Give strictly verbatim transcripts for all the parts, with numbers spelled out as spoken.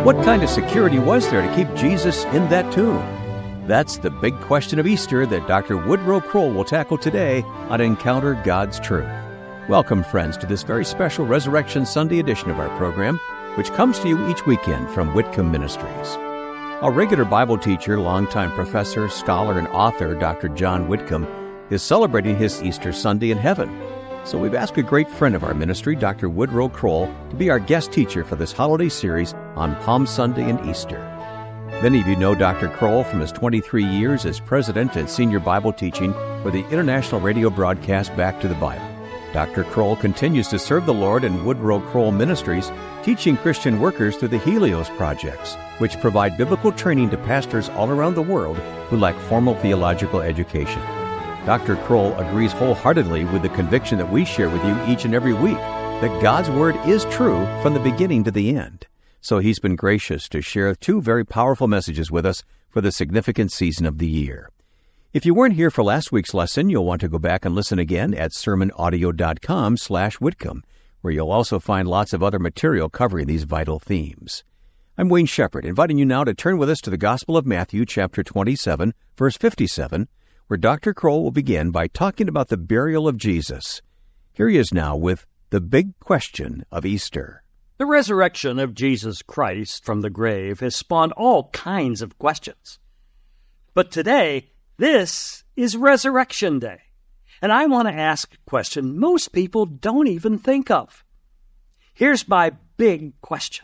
what kind of security was there to keep Jesus in that tomb? That's the big question of Easter that Doctor Woodrow Kroll will tackle today on Encounter God's Truth. Welcome, friends, to this very special Resurrection Sunday edition of our program, which comes to you each weekend from Whitcomb Ministries. Our regular Bible teacher, longtime professor, scholar, and author, Doctor John Whitcomb, is celebrating his Easter Sunday in heaven. So we've asked a great friend of our ministry, Doctor Woodrow Kroll, to be our guest teacher for this holiday series on Palm Sunday and Easter. Many of you know Doctor Kroll from his twenty-three years as president and senior Bible teaching for the international radio broadcast Back to the Bible. Doctor Kroll continues to serve the Lord in Woodrow Kroll Ministries, teaching Christian workers through the Helios projects, which provide biblical training to pastors all around the world who lack formal theological education. Doctor Kroll agrees wholeheartedly with the conviction that we share with you each and every week, that God's Word is true from the beginning to the end. So he's been gracious to share two very powerful messages with us for the significant season of the year. If you weren't here for last week's lesson, you'll want to go back and listen again at sermonaudio.com slash Whitcomb, where you'll also find lots of other material covering these vital themes. I'm Wayne Shepherd, inviting you now to turn with us to the Gospel of Matthew, chapter twenty-seven, verse fifty-seven, where Doctor Kroll will begin by talking about the burial of Jesus. Here he is now with the big question of Easter. The resurrection of Jesus Christ from the grave has spawned all kinds of questions. But today, this is Resurrection Day, and I want to ask a question most people don't even think of. Here's my big question.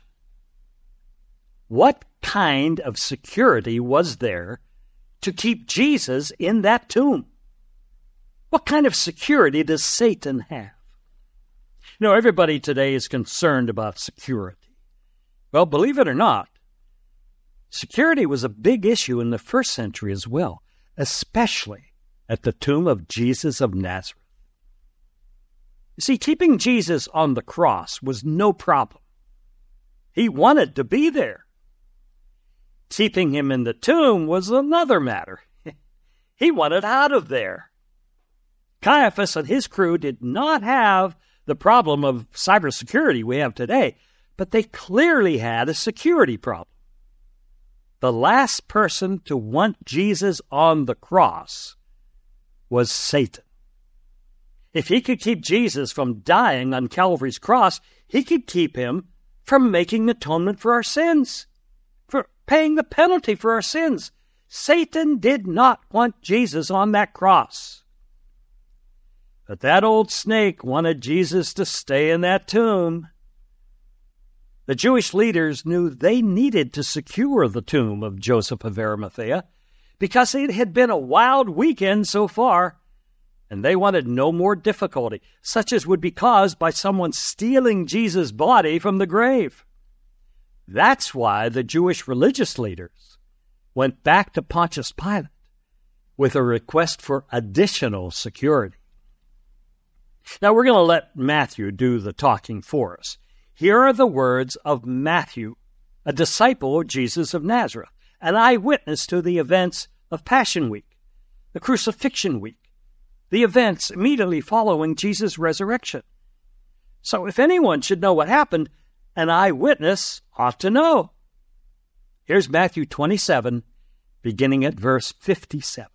What kind of security was there to keep Jesus in that tomb? What kind of security does Satan have? You know, everybody today is concerned about security. Well, believe it or not, security was a big issue in the first century as well, especially at the tomb of Jesus of Nazareth. You see, keeping Jesus on the cross was no problem. He wanted to be there. Keeping him in the tomb was another matter. He wanted out of there. Caiaphas and his crew did not have the problem of cybersecurity we have today, but they clearly had a security problem. The last person to want Jesus on the cross was Satan. If he could keep Jesus from dying on Calvary's cross, he could keep him from making atonement for our sins, for paying the penalty for our sins. Satan did not want Jesus on that cross. But that old snake wanted Jesus to stay in that tomb. The Jewish leaders knew they needed to secure the tomb of Joseph of Arimathea because it had been a wild weekend so far, and they wanted no more difficulty, such as would be caused by someone stealing Jesus' body from the grave. That's why the Jewish religious leaders went back to Pontius Pilate with a request for additional security. Now, we're going to let Matthew do the talking for us. Here are the words of Matthew, a disciple of Jesus of Nazareth, an eyewitness to the events of Passion Week, the Crucifixion Week, the events immediately following Jesus' resurrection. So if anyone should know what happened, an eyewitness ought to know. Here's Matthew twenty-seven, beginning at verse fifty-seven.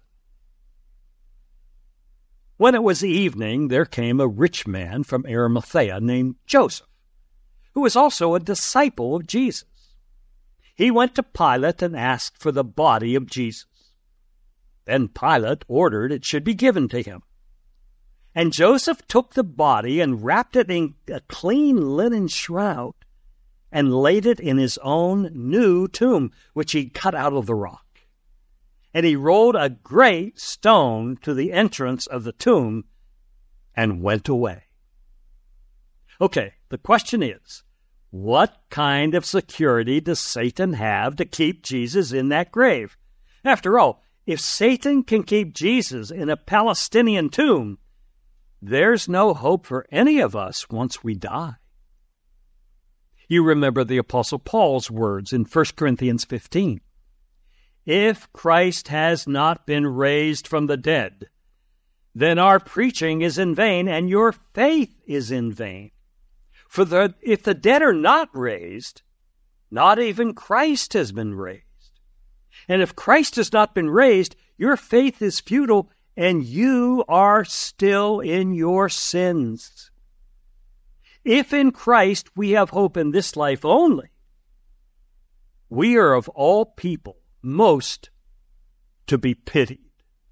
When it was evening, there came a rich man from Arimathea named Joseph, who was also a disciple of Jesus. He went to Pilate and asked for the body of Jesus. Then Pilate ordered it should be given to him. And Joseph took the body and wrapped it in a clean linen shroud and laid it in his own new tomb, which he cut out of the rock. And he rolled a great stone to the entrance of the tomb and went away. Okay, the question is, what kind of security does Satan have to keep Jesus in that grave? After all, if Satan can keep Jesus in a Palestinian tomb, there's no hope for any of us once we die. You remember the Apostle Paul's words in First Corinthians fifteen. If Christ has not been raised from the dead, then our preaching is in vain and your faith is in vain. For the, if the dead are not raised, Not even Christ has been raised. And if Christ has not been raised, your faith is futile and you are still in your sins. If in Christ we have hope in this life only, we are of all people most to be pitied.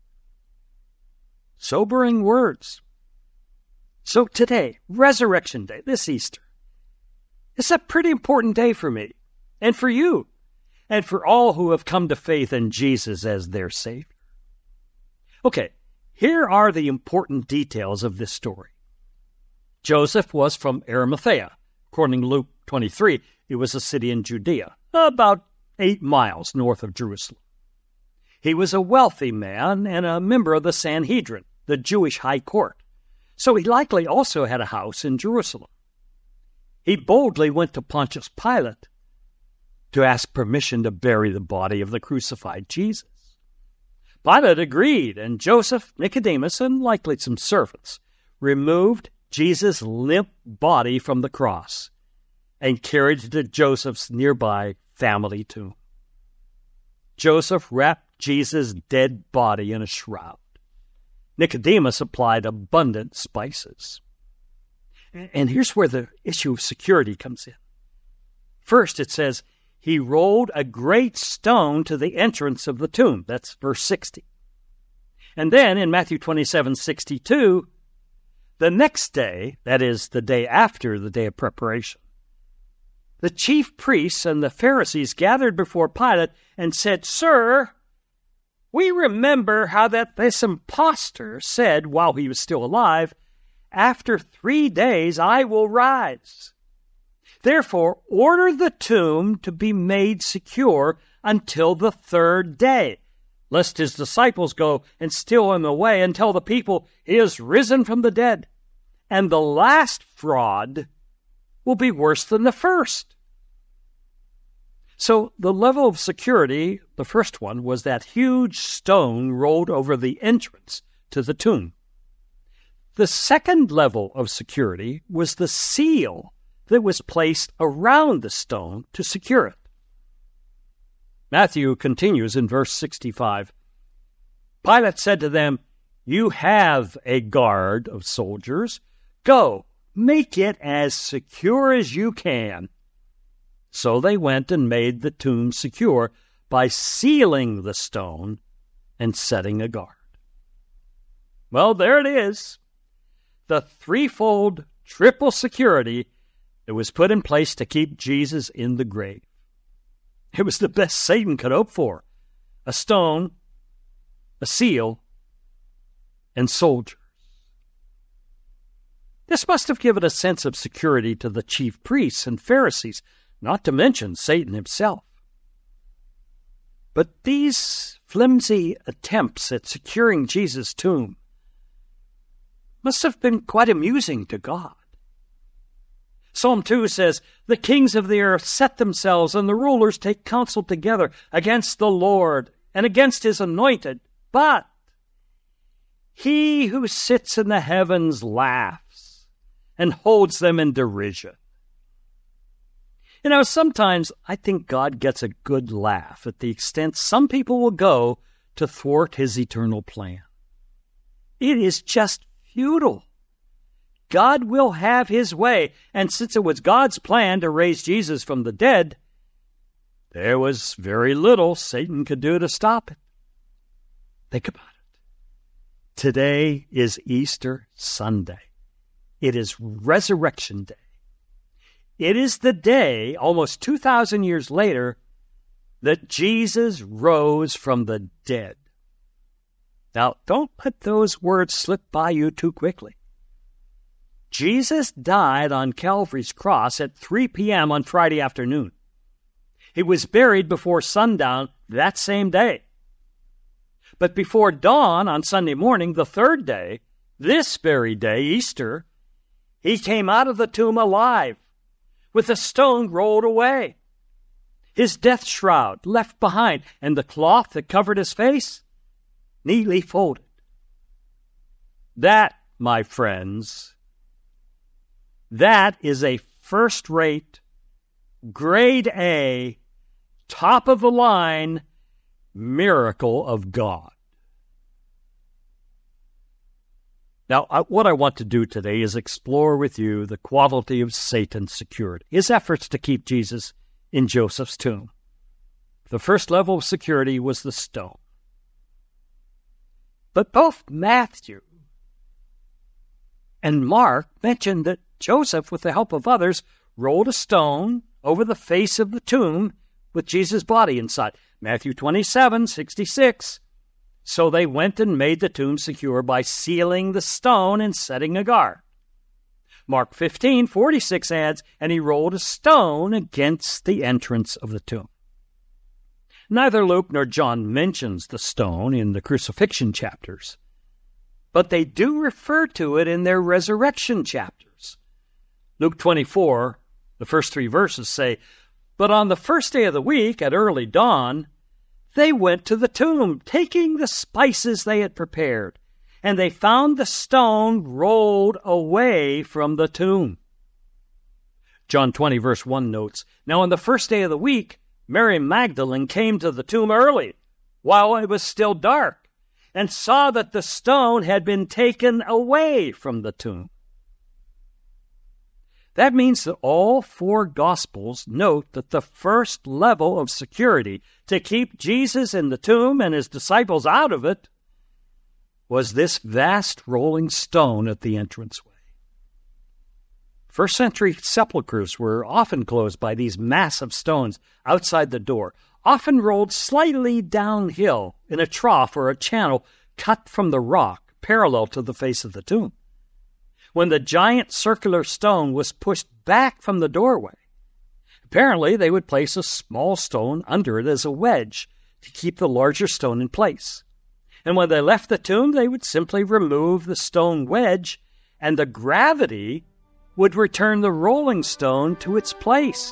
Sobering words. So today, Resurrection Day, this Easter, it's a pretty important day for me and for you and for all who have come to faith in Jesus as their Savior. Okay, here are the important details of this story. Joseph was from Arimathea. According to Luke twenty-three, it was a city in Judea, about eight miles north of Jerusalem. He was a wealthy man and a member of the Sanhedrin, the Jewish high court, so he likely also had a house in Jerusalem. He boldly went to Pontius Pilate to ask permission to bury the body of the crucified Jesus. Pilate agreed, and Joseph, Nicodemus, and likely some servants removed Jesus' limp body from the cross and carried it to Joseph's nearby family tomb. Joseph wrapped Jesus' dead body in a shroud. Nicodemus applied abundant spices. And here's where the issue of security comes in. First, it says, he rolled a great stone to the entrance of the tomb. That's verse sixty. And then in Matthew twenty-seven sixty-two, the next day, that is, the day after the day of preparation, the chief priests and the Pharisees gathered before Pilate and said, "Sir, we remember how that this impostor said while he was still alive, 'After three days I will rise.' Therefore, order the tomb to be made secure until the third day, lest his disciples go and steal him away and tell the people he is risen from the dead. And the last fraud will be worse than the first." So the level of security, the first one, was that huge stone rolled over the entrance to the tomb. The second level of security was the seal that was placed around the stone to secure it. Matthew continues in verse sixty-five. Pilate said to them, "You have a guard of soldiers. Go, make it as secure as you can." So they went and made the tomb secure by sealing the stone and setting a guard. Well, there it is. The threefold triple security that was put in place to keep Jesus in the grave. It was the best Satan could hope for. A stone, a seal, and soldiers. This must have given a sense of security to the chief priests and Pharisees, not to mention Satan himself. But these flimsy attempts at securing Jesus' tomb must have been quite amusing to God. Psalm two says, "The kings of the earth set themselves, and the rulers take counsel together against the Lord and against his anointed. But he who sits in the heavens laughs and holds them in derision." You know, sometimes I think God gets a good laugh at the extent some people will go to thwart his eternal plan. It is just futile. God will have his way, and since it was God's plan to raise Jesus from the dead, there was very little Satan could do to stop it. Think about it. Today is Easter Sunday. It is Resurrection Day. It is the day, almost two thousand years later, that Jesus rose from the dead. Now, don't let those words slip by you too quickly. Jesus died on Calvary's cross at three p.m. on Friday afternoon. He was buried before sundown that same day. But before dawn on Sunday morning, the third day, this very day, Easter, he came out of the tomb alive, with the stone rolled away, his death shroud left behind, and the cloth that covered his face neatly folded. That, my friends, that is a first-rate, grade A, top of the line miracle of God. Now, what I want to do today is explore with you the quality of Satan's security, his efforts to keep Jesus in Joseph's tomb. The first level of security was the stone. But both Matthew and Mark mention that Joseph, with the help of others, rolled a stone over the face of the tomb with Jesus' body inside. Matthew twenty-seven sixty-six. So they went and made the tomb secure by sealing the stone and setting a guard. Mark fifteen forty-six adds, and he rolled a stone against the entrance of the tomb. Neither Luke nor John mentions the stone in the crucifixion chapters, but they do refer to it in their resurrection chapters. Luke twenty-four, the first three verses say, "But on the first day of the week, at early dawn, they went to the tomb, taking the spices they had prepared, and they found the stone rolled away from the tomb." John twenty, verse one notes, "Now on the first day of the week, Mary Magdalene came to the tomb early, while it was still dark, and saw that the stone had been taken away from the tomb." That means that all four Gospels note that the first level of security to keep Jesus in the tomb and his disciples out of it was this vast rolling stone at the entranceway. First century sepulchres were often closed by these massive stones outside the door, often rolled slightly downhill in a trough or a channel cut from the rock parallel to the face of the tomb. When the giant circular stone was pushed back from the doorway, apparently they would place a small stone under it as a wedge to keep the larger stone in place. And when they left the tomb, they would simply remove the stone wedge, and the gravity would return the rolling stone to its place.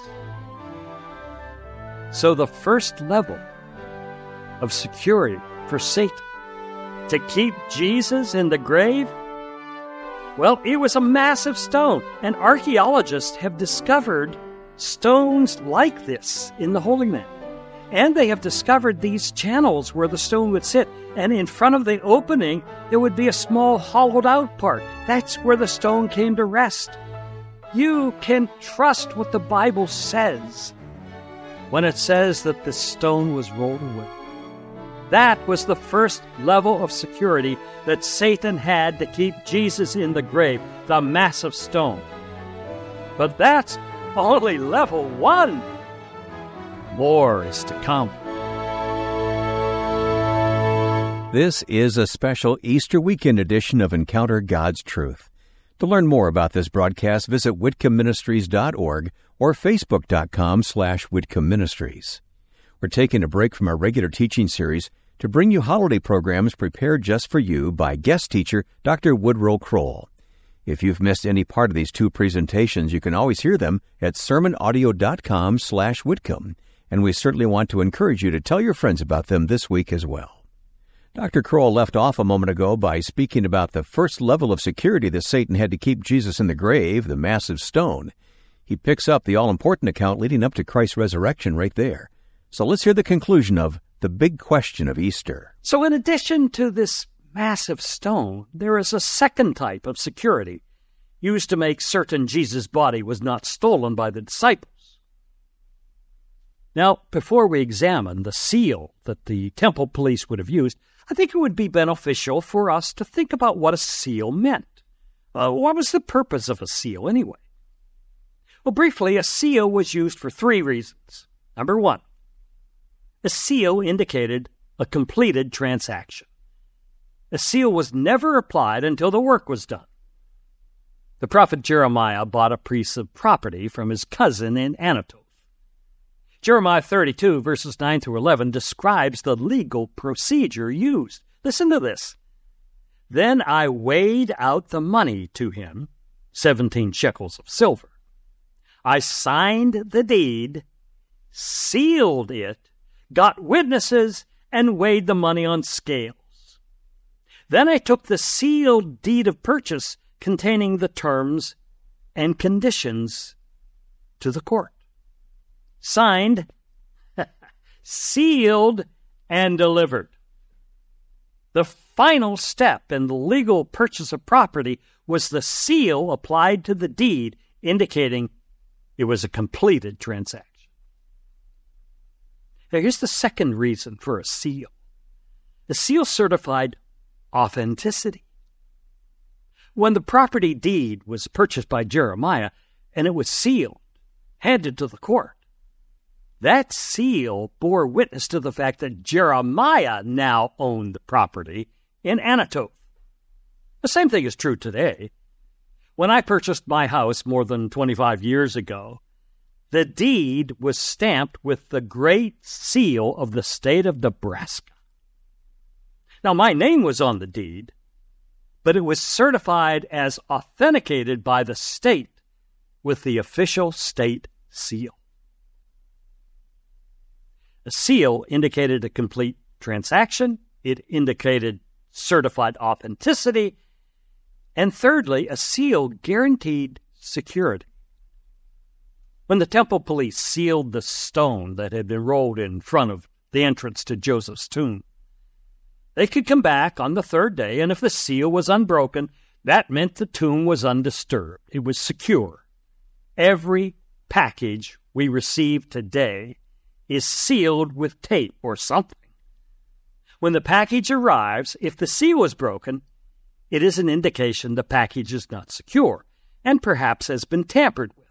So the first level of security for Satan to keep Jesus in the grave, well, it was a massive stone, and archaeologists have discovered stones like this in the Holy Land. And they have discovered these channels where the stone would sit, and in front of the opening, there would be a small hollowed-out part. That's where the stone came to rest. You can trust what the Bible says when it says that the stone was rolled away. That was the first level of security that Satan had to keep Jesus in the grave, the massive stone. But that's only level one. More is to come. This is a special Easter weekend edition of Encounter God's Truth. To learn more about this broadcast, visit whitcomb ministries dot org or facebook.com slash Whitcomb Ministries. We're taking a break from our regular teaching series to bring you holiday programs prepared just for you by guest teacher Doctor Woodrow Kroll. If you've missed any part of these two presentations, you can always hear them at sermonaudio.com slash Whitcomb, and we certainly want to encourage you to tell your friends about them this week as well. Doctor Kroll left off a moment ago by speaking about the first level of security that Satan had to keep Jesus in the grave, the massive stone. He picks up the all-important account leading up to Christ's resurrection right there. So let's hear the conclusion of the big question of Easter. So in addition to this massive stone, there is a second type of security used to make certain Jesus' body was not stolen by the disciples. Now, before we examine the seal that the temple police would have used, I think it would be beneficial for us to think about what a seal meant. Uh, what was the purpose of a seal anyway? Well, briefly, a seal was used for three reasons. Number one, a seal indicated a completed transaction. A seal was never applied until the work was done. The prophet Jeremiah bought a piece of property from his cousin in Anathoth. Jeremiah thirty-two, verses nine through eleven, describes the legal procedure used. Listen to this. "Then I weighed out the money to him, seventeen shekels of silver. I signed the deed, sealed it, got witnesses, and weighed the money on scales. Then I took the sealed deed of purchase containing the terms and conditions to the court." signed, sealed, and delivered. The final step in the legal purchase of property was the seal applied to the deed, indicating it was a completed transaction. Now, here's the second reason for a seal. The seal certified authenticity. When the property deed was purchased by Jeremiah and it was sealed, handed to the court, that seal bore witness to the fact that Jeremiah now owned the property in Anathoth. The same thing is true today. When I purchased my house more than twenty-five years ago, the deed was stamped with the great seal of the state of Nebraska. Now, my name was on the deed, but it was certified as authenticated by the state with the official state seal. A seal indicated a complete transaction. It indicated certified authenticity. And thirdly, a seal guaranteed security. When the temple police sealed the stone that had been rolled in front of the entrance to Joseph's tomb, they could come back on the third day, and if the seal was unbroken, that meant the tomb was undisturbed. It was secure. Every package we receive today is sealed with tape or something. When the package arrives, if the seal is broken, it is an indication the package is not secure and perhaps has been tampered with.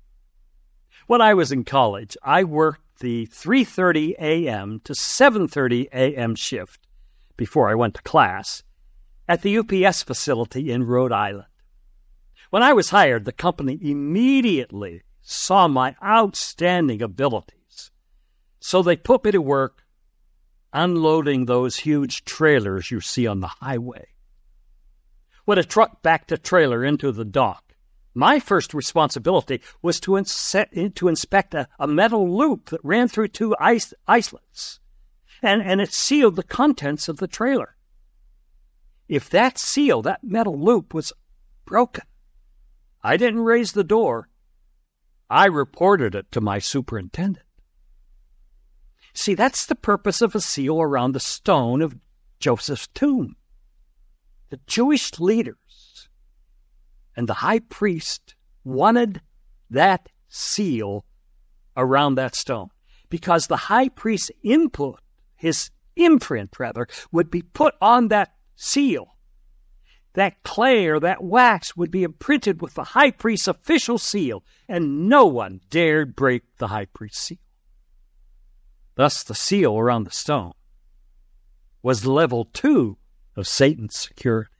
When I was in college, I worked the three thirty a.m. to seven thirty a.m. shift before I went to class at the U P S facility in Rhode Island. When I was hired, the company immediately saw my outstanding abilities. So they put me to work unloading those huge trailers you see on the highway. When a truck backed a trailer into the dock, my first responsibility was to, ins- to inspect a, a metal loop that ran through two ice- islets, and, and it sealed the contents of the trailer. If that seal, that metal loop, was broken, I didn't raise the door. I reported it to my superintendent. See, that's the purpose of a seal around the stone of Joseph's tomb. The Jewish leaders and the high priest wanted that seal around that stone because the high priest's input, his imprint rather, would be put on that seal. That clay or that wax would be imprinted with the high priest's official seal, and no one dared break the high priest's seal. Thus, the seal around the stone was level two of Satan's security.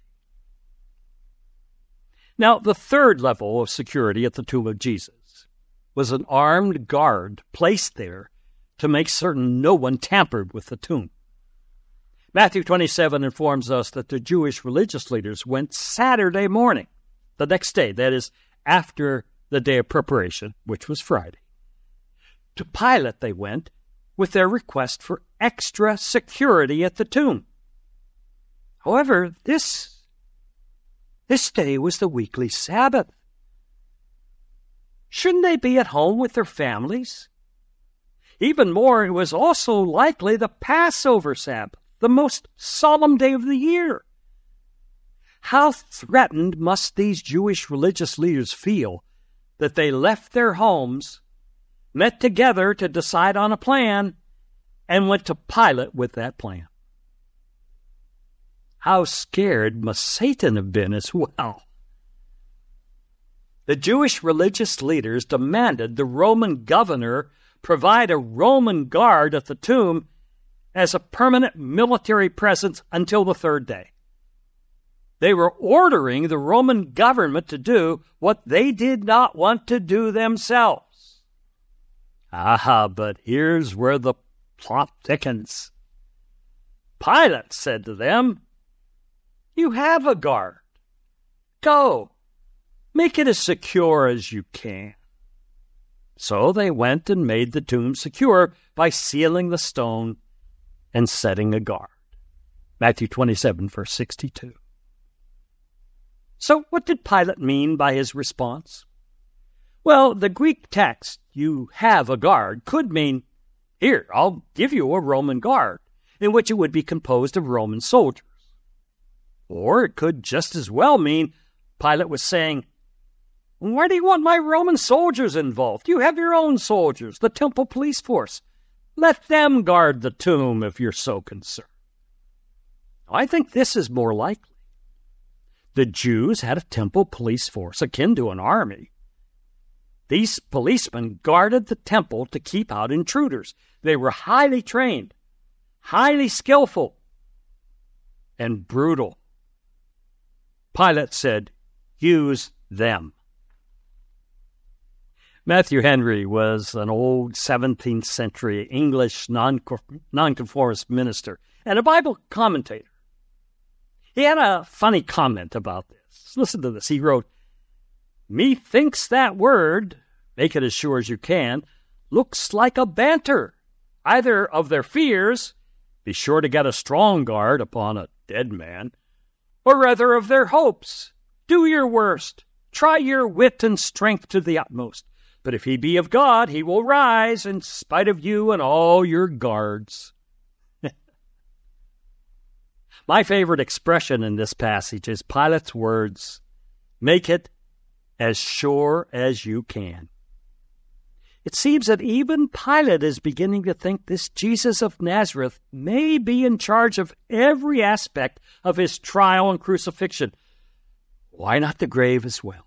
Now, the third level of security at the tomb of Jesus was an armed guard placed there to make certain no one tampered with the tomb. Matthew twenty-seven informs us that the Jewish religious leaders went Saturday morning, the next day, that is, after the day of preparation, which was Friday. To Pilate they went with their request for extra security at the tomb. However, this, this day was the weekly Sabbath. Shouldn't they be at home with their families? Even more, it was also likely the Passover Sabbath, the most solemn day of the year. How threatened must these Jewish religious leaders feel that they left their homes, met together to decide on a plan, and went to Pilate with that plan? How scared must Satan have been as well? The Jewish religious leaders demanded the Roman governor provide a Roman guard at the tomb as a permanent military presence until the third day. They were ordering the Roman government to do what they did not want to do themselves. Ah, but here's where the plot thickens. Pilate said to them, "You have a guard. Go, make it as secure as you can." So they went and made the tomb secure by sealing the stone and setting a guard. Matthew twenty-seven, verse sixty-two. So what did Pilate mean by his response? Well, the Greek text, "you have a guard," could mean, "Here, I'll give you a Roman guard," in which it would be composed of Roman soldiers. Or it could just as well mean Pilate was saying, "Why do you want my Roman soldiers involved? You have your own soldiers, the temple police force. Let them guard the tomb if you're so concerned." I think this is more likely. The Jews had a temple police force akin to an army. These policemen guarded the temple to keep out intruders. They were highly trained, highly skillful, and brutal. Pilate said, "Use them." Matthew Henry was an old seventeenth century English nonconformist minister and a Bible commentator. He had a funny comment about this. Listen to this. He wrote, "Methinks that word, make it as sure as you can, looks like a banter, either of their fears, be sure to get a strong guard upon a dead man, or rather of their hopes, do your worst, try your wit and strength to the utmost. But if he be of God, he will rise in spite of you and all your guards." My favorite expression in this passage is Pilate's words, "Make it as sure as you can." It seems that even Pilate is beginning to think this Jesus of Nazareth may be in charge of every aspect of his trial and crucifixion. Why not the grave as well?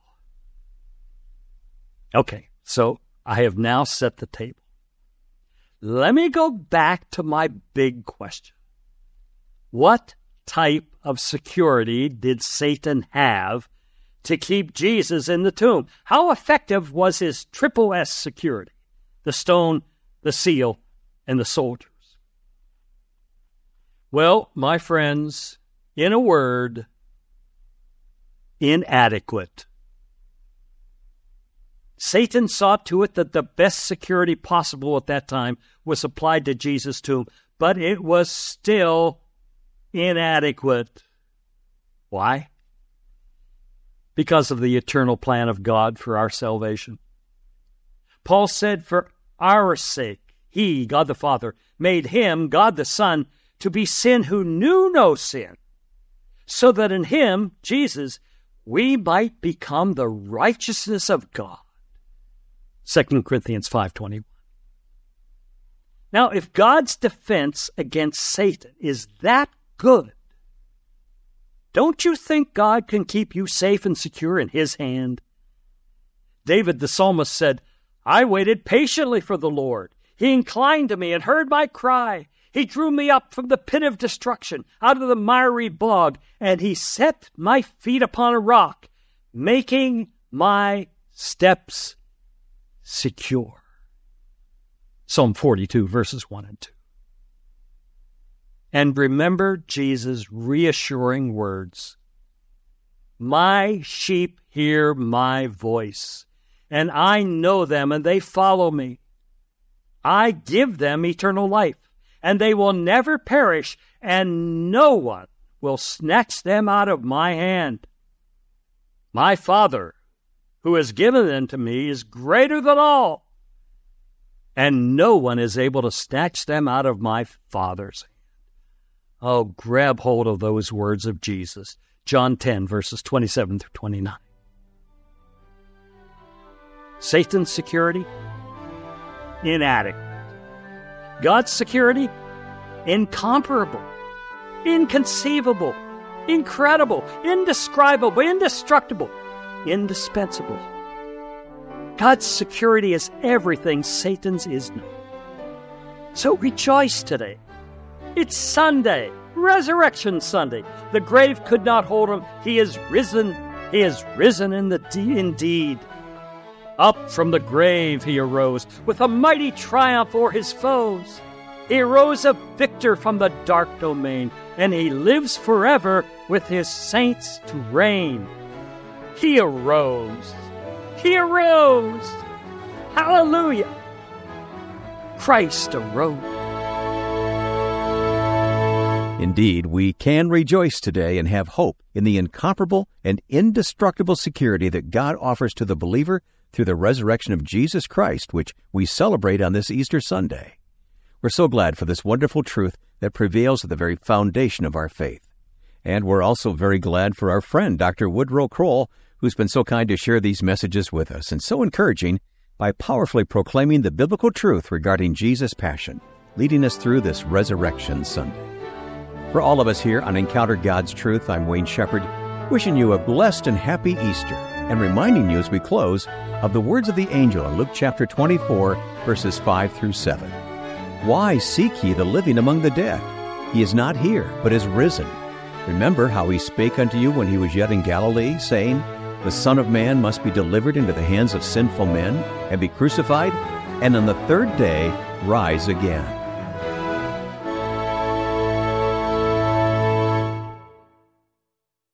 Okay, so I have now set the table. Let me go back to my big question. What type of security did Satan have to keep Jesus in the tomb? How effective was his triple S security? The stone, the seal, and the soldiers. Well, my friends, in a word, inadequate. Satan saw to it that the best security possible at that time was applied to Jesus' tomb, but it was still inadequate. Why? Because of the eternal plan of God for our salvation. Paul said, "For our sake, he, God the Father, made him, God the Son, to be sin who knew no sin, so that in him, Jesus, we might become the righteousness of God." Second Corinthians five twenty-one. Now, if God's defense against Satan is that good, don't you think God can keep you safe and secure in his hand? David the psalmist said, "I waited patiently for the Lord. He inclined to me and heard my cry. He drew me up from the pit of destruction, out of the miry bog, and he set my feet upon a rock, making my steps secure." Psalm forty-two, verses one and two. And remember Jesus' reassuring words, "My sheep hear my voice, and I know them, and they follow me. I give them eternal life, and they will never perish, and no one will snatch them out of my hand. My Father, who has given them to me, is greater than all, and no one is able to snatch them out of my Father's hand." Oh, grab hold of those words of Jesus. John ten, verses twenty-seven through twenty-nine. Satan's security? Inadequate. God's security? Incomparable, inconceivable, incredible, indescribable, indestructible, indispensable. God's security is everything Satan's is not. So rejoice today. It's Sunday, Resurrection Sunday. The grave could not hold him. He is risen. He is risen in the de- indeed. Up from the grave he arose with a mighty triumph o'er his foes. He arose a victor from the dark domain, and he lives forever with his saints to reign. He arose. He arose. Hallelujah. Christ arose. Indeed, we can rejoice today and have hope in the incomparable and indestructible security that God offers to the believer through the resurrection of Jesus Christ, which we celebrate on this Easter Sunday. We're so glad for this wonderful truth that prevails at the very foundation of our faith. And we're also very glad for our friend, Doctor Woodrow Kroll, who's been so kind to share these messages with us and so encouraging by powerfully proclaiming the biblical truth regarding Jesus' passion, leading us through this Resurrection Sunday. For all of us here on Encounter God's Truth, I'm Wayne Shepherd, wishing you a blessed and happy Easter, and reminding you as we close of the words of the angel in Luke chapter twenty-four, verses five through seven. Why seek ye the living among the dead? He is not here, but is risen. Remember how he spake unto you when he was yet in Galilee, saying, The Son of Man must be delivered into the hands of sinful men, and be crucified, and on the third day rise again.